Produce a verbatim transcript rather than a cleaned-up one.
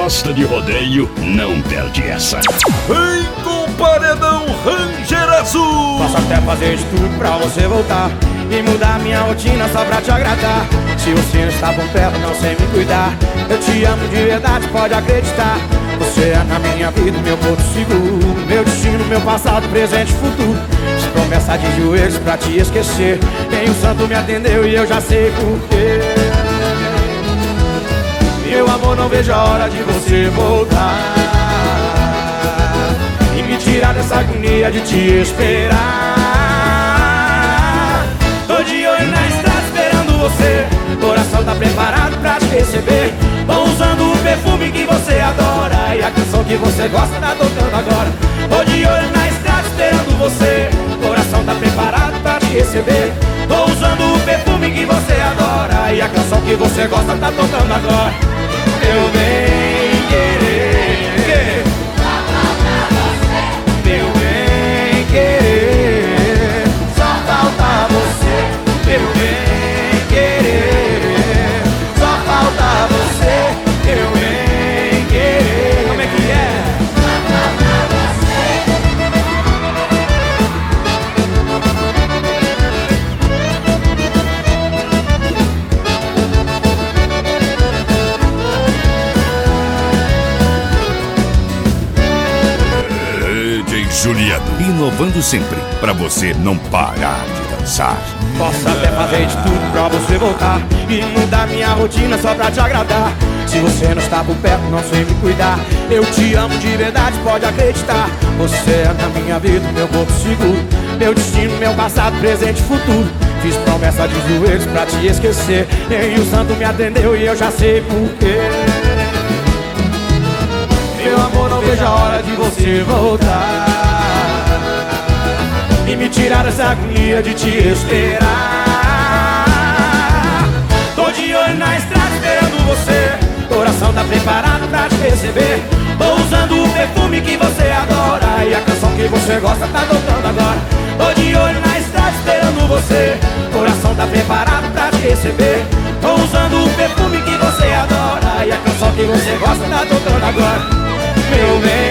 gosta de rodeio, não perde essa. Vem com o paredão Ranger Azul. Posso até fazer de tudo pra você voltar e mudar minha rotina só pra te agradar. Se você não está por perto, não sei me cuidar. Eu te amo de verdade, pode acreditar. Você é na minha vida, meu porto seguro, meu destino, meu passado, presente e futuro. Fiz promessa de joelhos pra te esquecer. Nem o santo me atendeu e eu já sei porquê. Meu amor, não vejo a hora de você voltar e me tirar dessa agonia de te esperar. Tô de olho na estrada esperando você, coração tá preparado pra te receber. Tô usando o perfume que você adora e a canção que você gosta tá tocando agora. Tô de olho na estrada esperando você, coração tá preparado pra te receber. Tô usando o perfume que você adora e a canção que você gosta tá tocando agora. Meu bem querer, meu bem querer, só falta você. Meu bem querer, só falta você. Meu bem querer, como é que é? Só falta você. Juliano, inovando sempre, pra você não parar de dançar. Posso até fazer de tudo pra você voltar e mudar minha rotina só pra te agradar. Se você não está por perto, não sei me cuidar. Eu te amo de verdade, pode acreditar. Você é na minha vida, meu corpo seguro, meu destino, meu passado, presente e futuro. Fiz promessa de joelhos pra te esquecer. Nem o santo me atendeu e eu já sei porquê. Meu amor, não vejo a hora de você voltar e me tirar dessa agonia de te esperar. Tô de olho na estrada esperando você, coração tá preparado pra te receber. Tô usando o perfume que você adora e a canção que você gosta tá tocando agora. Tô de olho na estrada esperando você, coração tá preparado pra te receber. Tô usando o perfume que você adora e a canção que você gosta tá tocando agora. Meu bem